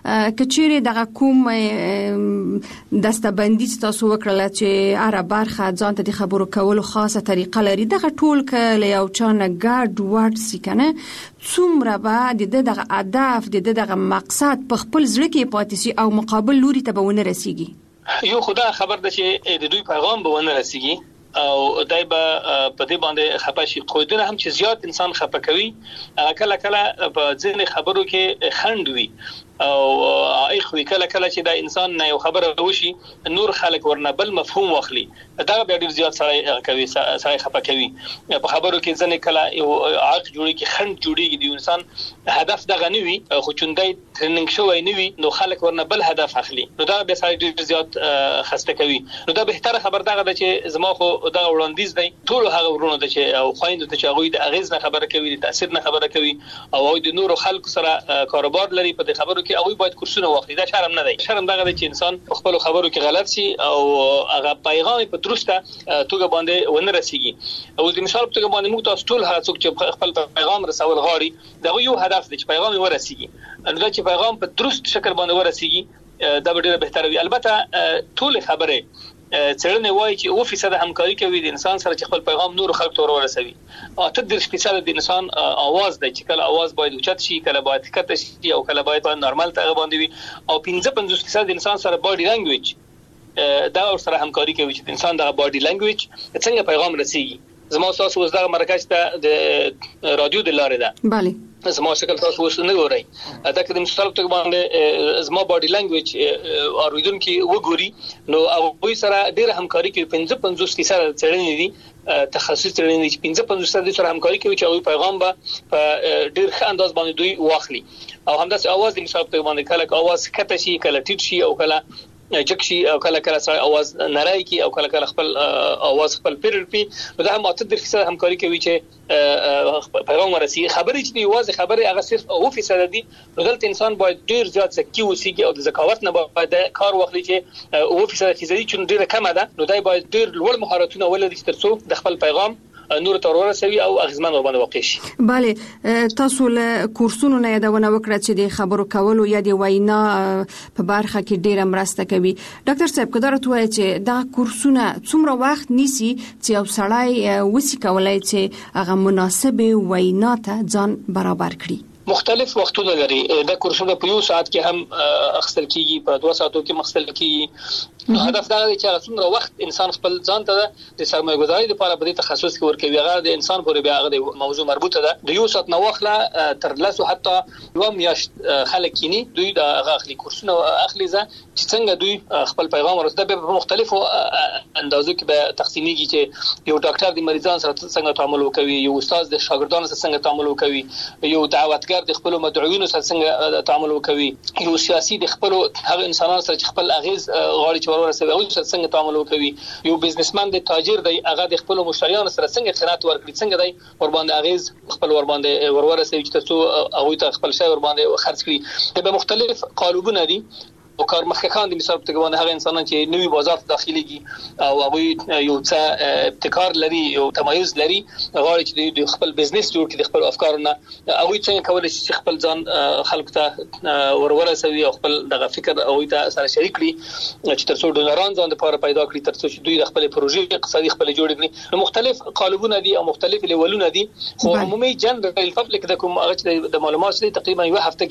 کچېرې دغه کوم دستبندي تاسو وکړله چې هره برخه ځان ته د خبرو کولو خاصه طریقه لري دغه ټول کله یو چا نه ګډ وډ سي کنه څومره به د دغه هدف د دغه مقصد په خپل زړه کې پاتې شي او مقابل لوري ته به ونه رسیږي؟ یو خدا خبر ده چې د دوی پیغام به ونه رسیږي او دای به په دې باندې خپه شي. خو دنه هم چې زیات انسان خپه کوي کله کله په ځینې خبرو کې خند وي او اخوي کله کله چې دا انسان نه یو خبره وشي نور خلک ورنه بل مفهوم واخلي دا به ډیر زیات سره کوي سره خپه کوي. په خبرو کې ځنه کله یو عاق جوړي کې خند جوړيږي د انسان هدف دغه نه وي خو چوندای ټریننګ شوی نه وي نو خلک ورنه بل هدف اخلي نو دا به سره ډیر زیات خسته کوي. نو دا بهتره خبر دغه چې زما خو دا وړاندیز دی ټول هغه ورونه د چې او خويند ته چې هغه د اغیز نه خبره کوي د تاثیر نه خبره کوي او د نور خلکو سره کاروبار لري په خبرو کې هغه باید کورسونه واخلي. دا شرم نه دی. شرم دغه دی چې انسان خپل خبرو کې غلط شي او هغه پیغام په درسته توګه باندې ونه رسیږي. او د مثال په توګه باندې موږ تاسو ټول هڅه چې خپل پیغام رسول غواړي دا یو هدف دی چې پیغام ورسیږي نو چې پیغام په درست شکل باندې ورسیږي دا ډیره بهتره وي. البته ټول خبره څېړنې وایي چې 2% همکاري کوي د انسان سره چې خپل پیغام نور خلک ته ورسوي. 83% د انسان आवाज دی چې کله आवाज باید اوچت شي، کله باید ښکته شي او کله باید نورمال ته باندې وي. او 55% د انسان سره باډي لانګویج دا ور سره همکاري کوي چې د انسان د باډي لانګویج څنګه پیغام رسیږي. زما تاسو اوس دا مرکز ته د رادیو د لارې ده. bale زما شکل تاسو اوس نه ګورئ. دا که د مثال په باندې زما باډي لانګویج اوریدونکو وګوري نو هغه سره ډېر همکاري کوي. 55% څېړنې دي تخصصي څېړنې دي چې 55% سره همکاري کوي چې هغه پیغام به ډېر ښه انداز باندې دوی واخلي. او همداسې आवाज د مثال په باندې کله आवाज کته شي، کله ټیټ شي او کله جکشي او کله سره आवाज نړۍ کی او کله خپل आवाज خپل پیرپی. دا هم 83% همکاري کوي چې پیغام ورسي. خبرې چې دی واځي خبرې هغه صرف 2% دي. نو دلته انسان باید ډیر زیات ذکي اوسېږي او د ذکاوت نه باید کار واخلي چې 2% چې ډیره کمه ده. نو دای باید ډیر لوړ مهارتونه ولري ترڅو د خپل پیغام نور تر ورسوي او اغیزمن باندې واقع شي. bale تاسو له کورسونو نه یادونه وکړه چې د خبرو کولو یا د وینا په برخه کې ډیره مرسته کوي. ډاکټر صاحب کله راته چې دا کورسونه څومره وخت نیسي چې یو سړی وسی کولای چې هغه مناسبه وینا ته ځان برابر کړي؟ مختلف وختونه لري. دا کورسونه په 1 ساعت کې هم اخستل کیږي، په 2 ساعتو کې مخستل کیږي. هدف دا دی چې څومره وخت انسان خپل ځان ته د سرمایه‌ګذاري لپاره په دې تخصص کې ورکوي. هغه د انسان پورې بیا هغه د موضوع مربوطه ده. د 1 ساعت نو وخت تر لاسو حتی یو میاشت خلک کینی دوی د هغه اخلي کورسونه اخلي چې څنګه دوی خپل پیغام ورسوي. په مختلفو اندازو کې به تقسیمېږي چې یو ډاکټر د مریضانو سره څنګه تعامل وکوي، یو استاد د شاګردانو سره څنګه تعامل وکوي، یو دعوتګر د خپل مدعوینو سره څنګه تعامل وکوي، یو سیاسي د خپل هغه انسانانو سره چې خپل اغیز غواړي چې ورسوي او څنګه تعامل وکوي، یو بزنسمن د تاجر دی هغه د خپل مشتریانو سره څنګه خدمات ورکړي، څنګه دی ور باندې اغیز خپل ور باندې ورسوي چې تاسو هغه ته خپل شی ور باندې خرڅ کړي. د مختلف قالبونه دي او کار مخکخان د مثال په توګه هغه انسانان چې نوې بازار ته داخليږي او هغه یو څه ابتکار لري او تمایز لري، غواړي چې د خپل بزنس جوړ کړي، د خپل افکارونه هغه څنګه کولای شي خپل ځان خلکو ته ورسوي او خپل دغه فکر او ته سره شریک کړي چې ترڅو ډونران ځان لپاره پیدا کړي، ترڅو چې دوی د خپل پروژې اقتصادي خپل جوړ کړي. نو مختلف قالبونه دي او مختلف لیولونه دي. خو عمومي جنرال پبلک د کوم هغه د معلومات لري تقریبا یو هفته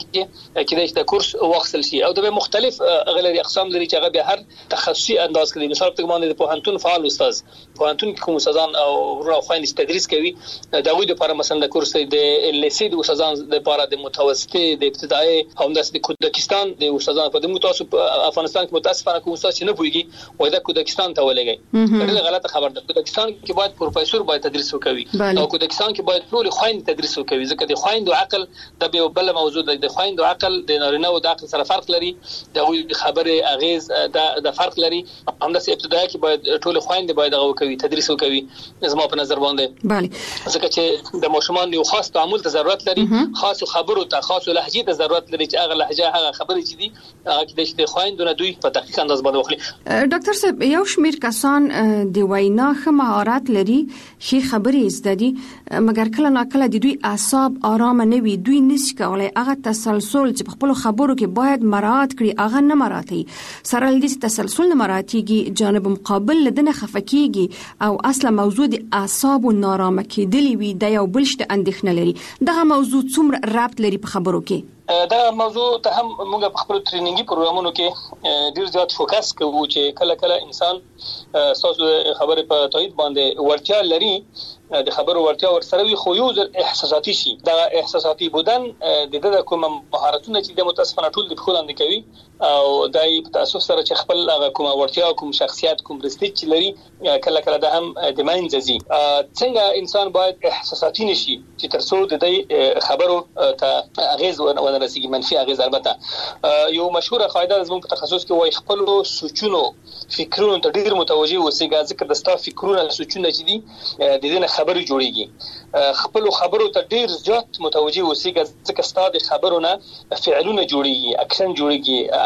کې د کورس واخصل شي او د مختلف غلري اقسام لري چې هغه به هر تخصصي انداز کوي. مثال په توګه د پوهنتون فعال استاد پوهنتون کې کوم استادان او روخاین تدریس کوي دا وی د لپاره مثلا د کورس د لیسې د استادان د لپاره د متوسطه د ابتدایي او د کودکستان د استادان په د متوسط افغانستان کې متاسفانه کوم استاد چې نه پويږي وای د کودکستان ته ولګي. دا غلطه خبر ده. کودکستان کې باید پروفیسور باید تدریس وکوي او کودکستان کې باید ټول خويند تدریس وکوي ځکه د خويند او عقل د به بل موضوع د خويند او عقل د نارینه او د عقل سره فرق لري. د خبره اغیز د فرق لري. همداسې ابتدایي کې باید ټول خويند باید هغه کوي تدریس وکوي زما په نظر باندې. bale ځکه چې د ماشومان یو خاص تعامل ته ضرورت لري، خاص خبرو ته خاص لهجه ته ضرورت لري چې هغه لهجه هغه خبرې چې دي هغه کې د خويندونه دوی په دقیق انداز باندې وخلي. ډاکټر صاحب یو شمیر کسان د وینا ښه مهارت لري، ښه خبرې زده دي، مګر کله ناکله د دوی اعصاب آرام نه وي، دوی نشي کولای هغه تسلسل چې په خپل خبرو کې باید مراعات کړي هغه نه مراعاتي. سره لدې تسلسل نه مراعاتيږي، جانب مقابل لدنه خفکیږي او اصله موضوع د اعصاب نارامه کېدلی وي د یو بلشت اندېښنه لري. دغه موضوع څومره ربط لري په خبرو کې؟ دا موضوع ته هم موږ په خپل ټریننګي پروګرامونو کې ډیر زیات فوکس کوو چې کله کله انسان تاسو خبره په تایید باندې ورتیا لري، د خبرو ورتیا ورسره وي خو یو احساساتي شي. دا احساساتي بودن د کوم مهارتونه چې د متاسفانه ټول د خلک کوي او دای په تاسو سره چې خپل کوم ورتیا کوم شخصیت کوم رستیچ لري کله کله د هم د ماینځي څنګه انسان باید احساساتي نشي چې ترڅو د دې خبرو ته اغیز ورسیږي، منفي اغیز. البته یو مشهوره قاعده زموږ په تخصص کې وایي خپل سوچونو فکرونو ته ډیر متوجي اوسئ ځکه د ستاسو فکرونه سوچونه چې دي د دې خبرې جوړيږي. خپل خبرو ته ډیر زیات متوجي اوسئ ځکه ستاسو خبرونه فعلونه جوړيږي، اکشن جوړيږي،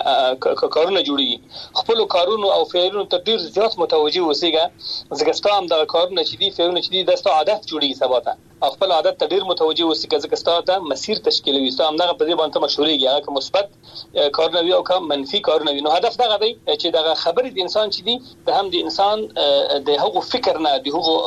کارونه جوړي خپل کارونو او فعلونو ته ډیر زیات متوجي اوسېګا ځکه ستاسو د کارونه چې دي فعلونه چې دي د ستاسو عادت جوړي سباته او خپل عادت ته ډیر متوجي اوسېګا ځکه ستاسو د مسیر تشکیلوي ستاسو همدغه په دې باندې مشورېږي هغه مثبت کارونه وي او کوم منفي کارونه وي نو هدف دا دی چې دا خبرې د انسان چې دي د هم د انسان د هغو فکر نه د هغو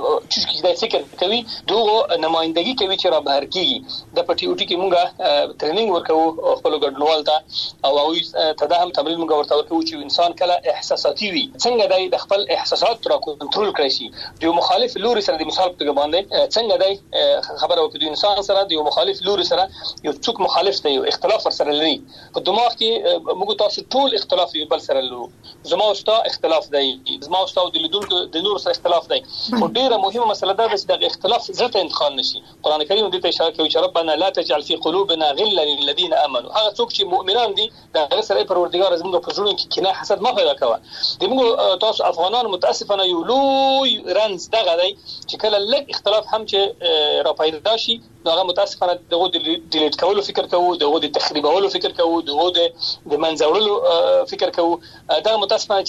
چې د فکر کوي دغه نمائندګي کوي چې را بهر کیږي د پټیوټي کې مونږه ټریننګ ورکوو خپل ګډونوال ته او هغه ته دا هم تمرین مونږ ورته ورکوو چې انسان کله احساساتي وي څنګه د خپل احساسات را کنټرول کړی شي د مخالف لوري سره د مثال په باندې څنګه خبره وکړي انسان سره د مخالف لوري سره یو څوک مخالف دی یو اختلاف سره لري په دماغ کې موږ تاسو ټول اختلاف یو بل سره لرو زما او ستا اختلاف دی زما او ستا د لیدونکو د نور سره اختلاف دی خو ډیره مهمه مسله ده چې د اختلاف زړه انتقال نشي قران کریم دې ته اشاره کوي چې ربنا لا تجعل في قلوبنا غلا للذين امنوا هغه څوک چې مؤمنان دي د سره پروردګار زموږ په زړونو کې کینه حسد ما پیدا کوي د موږ تاسو افغانان متاسفانه یو لوی رنز دغه دی چې کله لږ اختلاف هم چې را پیدا شي هغه متاسفانه دغه د ډیلیټ کولو فکر کوو دغه د تخریبولو فکر کوو دغه د منځورلو فکر کوو دا متاسفانه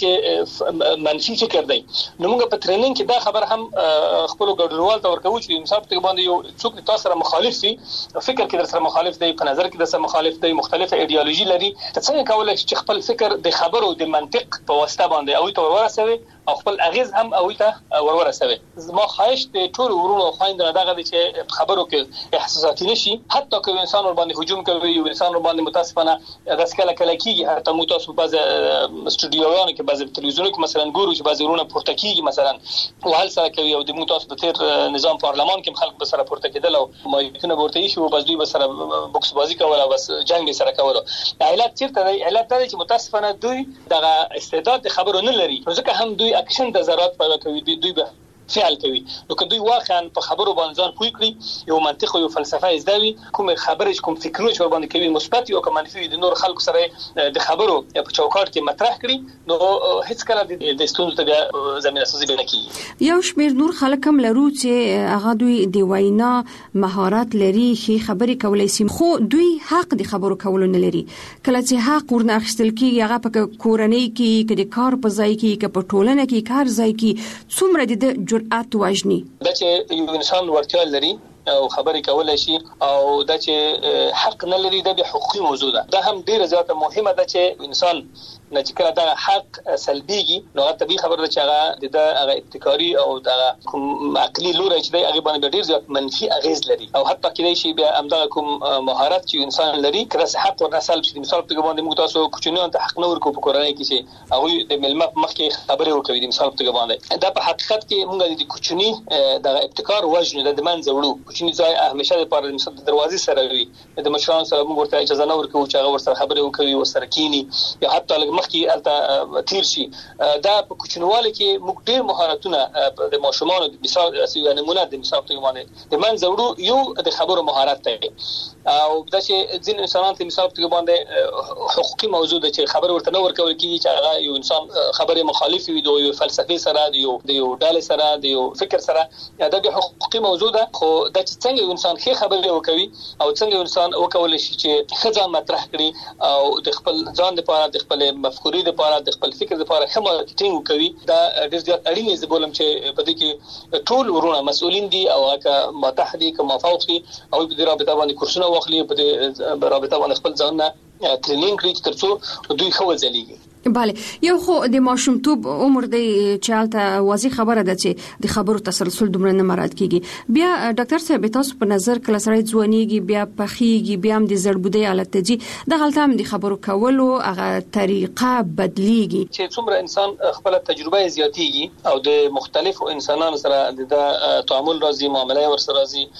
چې منفي فکر دی نو موږ په ټریننګ کې دا خبر هم خپل ګډونوال ته ورکوو چې انصاف ته باندې یو څوک تاسو سره مخالف وي فکر کې در سره مخالف دی په نظر کې در سره مخالف دی مختلفه ایدئولوژي لري څنګه کولای شي خپل فکر د خبرو د منطق په واسطه باندې او ته ورسوي او خپل اغیز هم او ته ورسوي ما خواهش د ټول ورونو خويندو دغه چې خبرو کې احساساتي نشي حتی که انسان ور باندې هجوم کوي یو انسان ور باندې متاسفانه رسکله کله کیږي حتی مو تاسو په استودیوګانو کې بعضی تلویزیونونو کې مثلا ګورو چې بعضی ورونه پورته کیږي مثلا وهل سره کوي او د مو تاسو د تیر نظام پارلمان کې خلک به سره پورته کېدل او مایکونه ورته شي او بس دوی به سره بوکس بازی کوله بس جنگ به سره کوله علت چیرته دی علت دا چې متاسفانه دوی دغه استعداد د خبرو نه لري ځکه هم دوی اکشن د ضرورت پیدا کوي دوی به فعل کوي نو که دوی واقعا په خبرو باندې ځان پوي کړی یو منطق او یو فلسفه زده کوم خبرې کوم فکرونه چې باندې کوي مثبت او کوم منفي د نور خلکو سره د خبرو په چوکاټ کې مطرح کړي نو هیڅ کله د ستونزو ته زمينه سازي نه کیږي یو شمیر نور خلک هم لرو چې هغه دوی د وینا مهارت لري چې خبرې کولای شي خو دوی حق د خبرو کولو نه لري کله چې حق ورنه اخیستل کیږي هغه په کورنۍ کې کې د کار په ځای کې په ټولنه کې کار ځای کې څومره د جرأت واجني دا چې یو انسان ورته لري او خبرې کولای شي او دا چې حق نه لري د حقوقي موضوع ده هم ډیره زیاته مهمه ده چې انسان نه چې کله دا حق سلبيږي نو طبيعي خبره ده چې هغه د هغه ابتکاري او د کوم عقلي لوري چې دی هغه باندې ډیر زیات منفي اغیز لري او حتی کله شي بیا همدغه کوم مهارت چې انسان لري کله حق ورنه سلب شي مثال په باندې موږ تاسو کوچنیان ته حق نه ورکو په کورنۍ کې چې هغه د ملمه مخکې خبرې وکوي د مثال په باندې دا په حقیقت کې موږ د کوچنی د ابتکار وژنه د منځ وړو کوچنی ځای همیشه لپاره مثال د دروازې سره وي د مشرانو سره موږ ورته اجازه نه ورکو چې هغه ورسره خبرې وکوي او سره کینی یا حتی مخکې الته تیر شي دا په کوچنواله کې موږ ډیر مهارتونه د ماشومانو د مثال یو نمونه د مثال په باندې د منځ وړو یو د خبرو مهارت دی او دا چې ځین انسانان په مثال په باندې حقوقي موضوع د چې خبر ورته نه ورکول کیږي چې هغه یو انسان خبره مخالف وي د یو فلسفي سره د یو ډالې سره د یو فکر سره دا د حقوقي موضوع ده خو دا چې څنګه یو انسان خې خبرې وکوي او څنګه یو انسان وکول شي چې خځان مطرح کړي او د خپل ځان لپاره د خپل مفکورې لپاره د خپل فکر لپاره هم مارکیټینګ کوي دا ډېر زیات اړین دی بولم چې په دې کې ټول ورونه مسؤلین دي او هغه متحدي کوم فوق دي او په دې رابطه باندې کورسونه واخلي په دې رابطه باندې خپل ځان نه ټریننګ کړي ترڅو دوی خو ځلیږي بله یو خو د ماشومتوب عمر دی چې حالته واضح خبره ده چې د خبرو تسلسل دومره نه مراعات کیږي بیا ډاکټر صاحب تاسو په نظر کله سره ځوانيږي بیا پخېږي بیا هم د زړبودي حالت ته ځي د غلطه هم د خبرو کولو هغه طریقه بدلیږي چې څومره انسان خپل تجربه زیاتېږي او د مختلفو انسانانو سره د تعامل راځي معاملې ورسره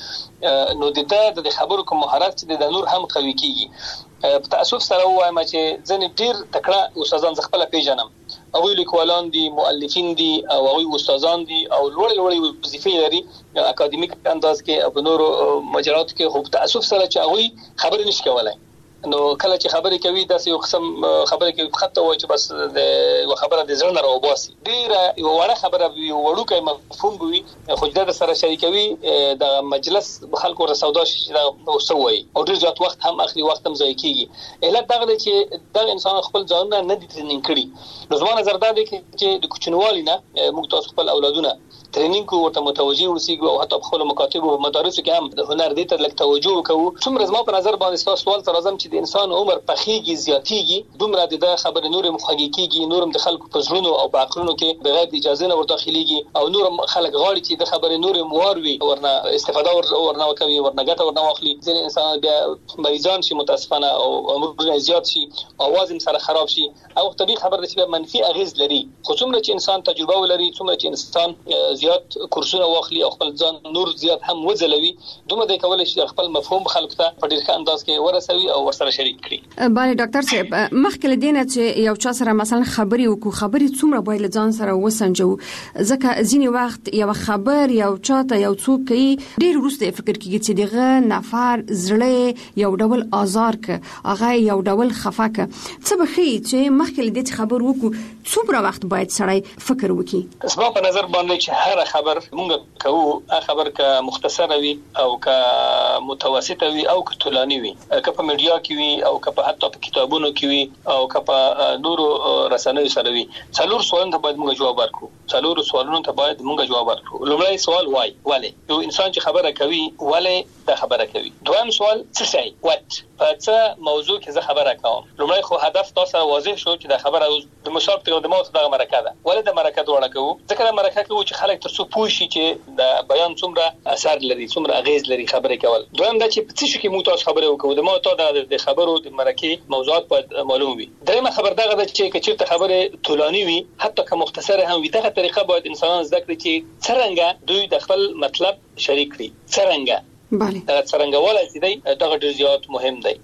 راځي نو د خبرو کوم مهارت د نور هم قوي کیږي په تاسف سره وایم چې ځنې ډیر تکړه استادان خپل پیژنم او لیکوالان دي مؤلفین دي او استادان دي او لوړ وظیفې لري اکاډمیک انداز کې او نورو مجالات کې خو په تاسف سره چې هغه خبرې نشي کولای نو کله چې خبرې کوي داسې یو قسم خبرې کوي خطه وایي چې بس د خبره د ځل نه راوباسي ډیره یو وړه خبره یو وړوکی مفهوم وي خو د سره شریکوي د مجلس خلکو ور سودا شي دا وسوي او ډیر ځات وخت هم اخلي وخت هم ځای کیږي علت دا دی چې دا انسان خپل ځان نه دي ټریننګ کړي نو زموږ نظر دا دی چې د کوچنوالي نه موږ تاسو خپل اولادونه ټریننګ کو ورته متوجي اوسېږو او حتی خپل مکاتب او مدارس کې هم د هنر دې ته لږ توجه وکړو څومره زما په نظر باندې تاسو سوال تر ازم چې د انسان عمر پخېږي زیاتېږي دومره د خبرې نور مخاګيږي نورم د خلکو په ژوند او په عقلونو کې بغیر اجازه نه ورداخليږي او نورم خلک غواړي چې د خبرې نور موروي ورنه استفاده ورنه کوي ورنه ګټه ورنه واخلي ځینې انسان بیا مریضان شي متاسفانه او عمر زیات شي اواز هم سره خراب شي او طبيعي خبر چې منفي اغیز لري خو څومره چې انسان تجربه ولري څومره چې انسان زیات کورسونه واخلي او خپل ځان نور زیات هم وځلوي دومره د کولای شي خپل مفهوم خلکو ته په ډیر ښه انداز کې ورسوي او ورسره شریک کړي. باندې ډاکټر صاحب مخکې لدینه چې یو چا سره مثلا خبري وکړو خبري څومره باید ځان سره وسنجو ځکه ځینی وخت یو خبر یو چاته یو څوک کوي ډیر وروسته فکر کوي چې دغه نفر زړه یو ډول آزار ک هغه یو ډول خفاکه څه بخي چې مخکې لدې خبر وکړو څومره وخت باید سړی فکر وکړي. اسباب په نظر باندې چې هر خبر مونږ کوو خبر که مختصره وي او که متوسطه وي او که طولاني وي که په میډیا کې وي او که په حتی په کتابونو کې وي او که په نورو رسنیو سره وي څلور سوالونو ته باید مونږ جواب ورکړو څلور سوالونو ته باید مونږ جواب ورکړو. لومړی سوال وای ولې یو انسان چې خبره کوي ولې دا خبره کوي. دویم سوال څه شي وات په څه موضوع کې زه خبره کوم. لومړی خو هدف تاسو واضح شو چې دا خبره د مشارکت او د موضوع د مرکه ده ولې د مرکه دوړه کوو ځکه د مرکه کوو چې خلک تر څو پوه شي چې د بیان څومره اثر لري څومره اغیز لري خبرې کول. دویم دا چې په څه شي کې موږ تاسو خبرې وکړو د موضوع د خبرو د مرکه موضوعات باید معلوم وي. درېمه خبر دا ده چې کچېرته خبره طولاني وي حتی که مختصره هم وي دغه طریقه باید انسانان زده کړي چې څنګه دوی د خپل مطلب شریک کړي څنګه دا څنګه ولای چې دی دغه ډیر زیات مهم دی.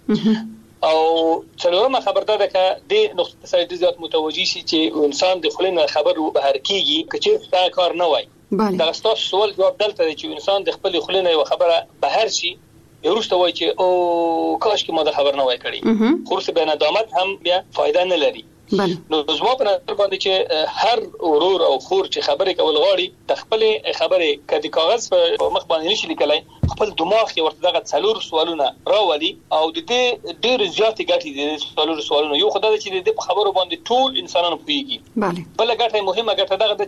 او څلورمه خبر ده چې د نقطه سره ډیر زیات متوجي شي چې انسان د خلینو خبر بهر کیږي کچې دا کار نه وای. دا ستاسو سوال جواب دلته چې انسان د خپل خلینو یو خبره بهر شي یوروسته وای چې او کاش کې ما د خبر نه وای کړی خو څه به ندامت هم بیا فائدہ نه لري. نو زما په نظر باندې چې هر ورور او خور چې خبرې کول غواړي د خپل خبرې کدي کاغذ په مخ باندې نشي لیکلای خپل دماغ کې ورته دغه څلور سوالونه راولي او د دې ډېر زیات ګټې دي څلور سوالونه یو خدای چې د خبرو باندې ټول انسانانو پوهیږي. بل ګټه مهمه ګټه دغه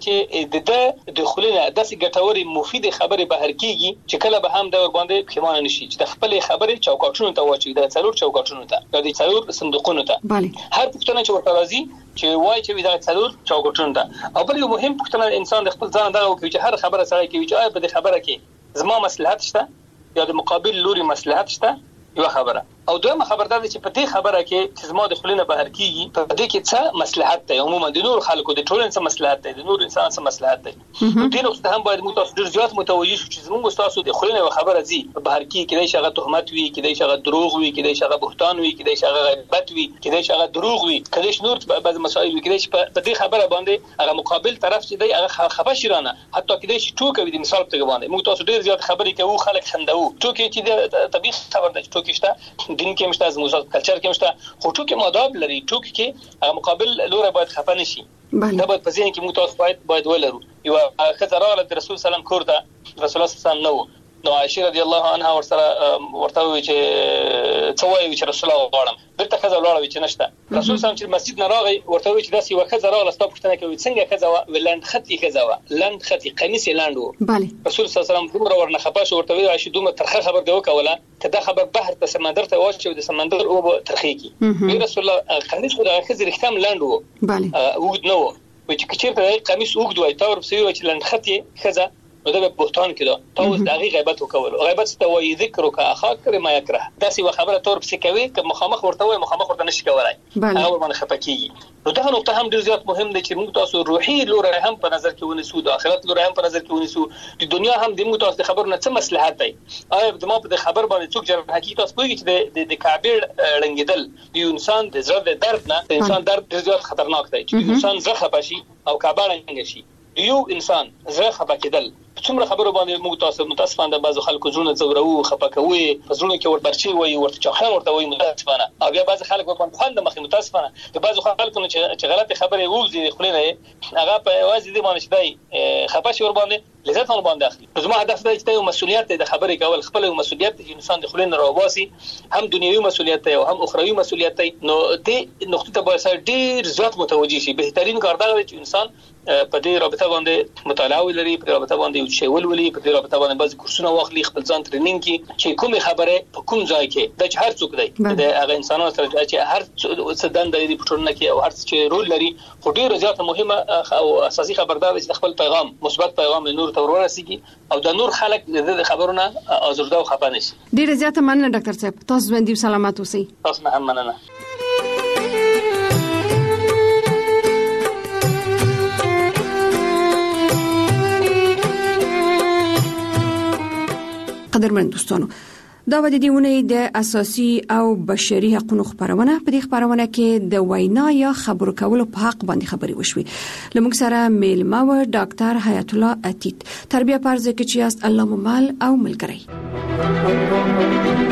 چې د خلینو داسې ګټوري مفید خبرې بهر کیږي چې کله به هم د ور باندې پښیمانه نشي چې د خپل خبرې چوکاټونو ته واچي د څلور چوکاټونو ته د څلور صندوقونو ته هر پښتنه چې ورته چې وای چې دا څلور چوکاټونو ته او بل یو مهم پښتنه انسان د خپل ځان دغه کوي چې هر خبره سره کوي چې آیا په دې خبره کې زما مصلحت شته یا د مقابل لوري مصلحت شته یو خبره او دویمه خبر ده چې په دې خبره کې چې زما د خلینو بهر کیږي په دې کې څه مصلحت دی عموما د نور خلکو د ټولنې څه مصلحت دی د نور انسان څه مصلحت دی. نو دې نقطه هم باید موږ تاسو ډیر زیات متوجي شو چې زموږ تاسو د خلینو خبره زی بهر کې کېدای شي هغه تهمت وي کېدای شي هغه دروغ وي کېدای شي هغه بهتان وي کېدای شي هغه غیبت وي کېدای شي هغه دروغ وي کېدای شي نور بعض مسائل وي کېدای شي په دې خبره باندې هغه مقابل طرف چې دی هغه خفه شرانه حتی کېدای شي ټوکې وي د مثال په باندې موږ تاسو ډیر زیات خبرې کوو خلک خندو ټوکې چې د طبيعي خبر ده ټوکې شته دین کې مشته زموږ کلچر کې مشته خو ټوکې ماداب لري ټوکې کې هغه مقابل لور باید خفه نشي دا باید په ذهن کې موږ تاسو باید ولرو. یو خزر د رسول سلام کور ته رسول الله صلی الله علیه نو عائشه رضی الله عنها ورته وی چې څوای چې رسول الله غواړم دلته خزر لاړ وی چې نشته رسول سلام چې مسجد نه راغی ورته وی چې داسې یو خزر راغله ستاسو پښتنه کوي څنګه خزر ولند خطي خزر لند خطي قمیص لاندو رسول صلی الله علیه وسلم دومره ورنه خپاش ورته وی عائشه دومره ترخه خبر دی وکوله کدا خبر بحر ته سمندر ته واچو د سمندر او ترخی کی رسول الله قمیص خو د خزر ختم لاندو وګد نو و چې کچې قمیص وګد وای تور بسوي چې لند خطي خزر نو دا بهتان کړه تاسو دغه غیبت وکول غیبت ستوي ذکرک اخاک ما یکره داسې خبره تور پس کوي که مخامخ ورته وای مخامخ ورته نشي کولای هغه باندې خپکیږي. نو دا نقطه هم ډیر زیات مهم دی چې موږ تاسو روحي لور هم په نظر کې ونیسو د آخرت لور هم په نظر کې ونیسو د دنیا هم د موږ تاسو خبرونه څه مصلحت دی آیا د ما په خبر باندې څوک جرم حقیقت تاسو کوي چې د کعبه رنګیدل د انسان د زړه د درد نه د انسان درد ډیر زیات خطرناک دی چې انسان زخه بشي او کعبه رنګ شي یو انسان زړه خپه کېدل څومره خبرو باندې موږ متاسفانه بعض خلکو زړه زورو خپکوي فزرونه کې وربرچی وي ورته چاخان ورته وي متاسفانه او بیا بعض خلکو په خوند مخې متاسفانه د بعض خلکو چې غلطي خبره ووزي خلینه هغه په واځي دي باندې شدای خپاشي ور باندې لذت ور باندې اخلي زما هدف دی چې مسؤلیت د خبرې کول خپل مسؤلیت د انسان د خلینو راوباسي هم دنیوي مسؤلیت او هم اخروی مسؤلیت نو دې نقطه ته باید ډیر زیات متوجي شي بهترین کار دا دی چې انسان په دې رابطه باندې مطالعه ولري په رابطه باندې یو شی ولولي په دې رابطه باندې بعض کورسونه واخلي خپل ځان ټریننګ کی چې کومه خبره په کوم ځای کې د هر څوک دی د هغه انسانانو سره چې هر څه دنده لري په ټولنه کې او هر څه رول لري خو ډیره زیاته مهمه او اساسي خبردار چې خپل پیغام مثبت پیغام نور ته ورسیږي او د نور خلک د خبرونه ازرده او خفه نشي. ډیره زیاته مننه ډاکټر صاحب تاسو باندې سلامات اوسئ. تاسو هم مننه. قدرمن دوستانو دا و د دیونه د اساسي او بشري حقوقو خبرونه په دې خبرونه کې د وینا یا خبرو کولو په حق باندې خبري وشوي. لمونږ سره میلمه و ډاکټر حیات الله عتیق تربیه پرځ کې چې است الله ممال او ملګری.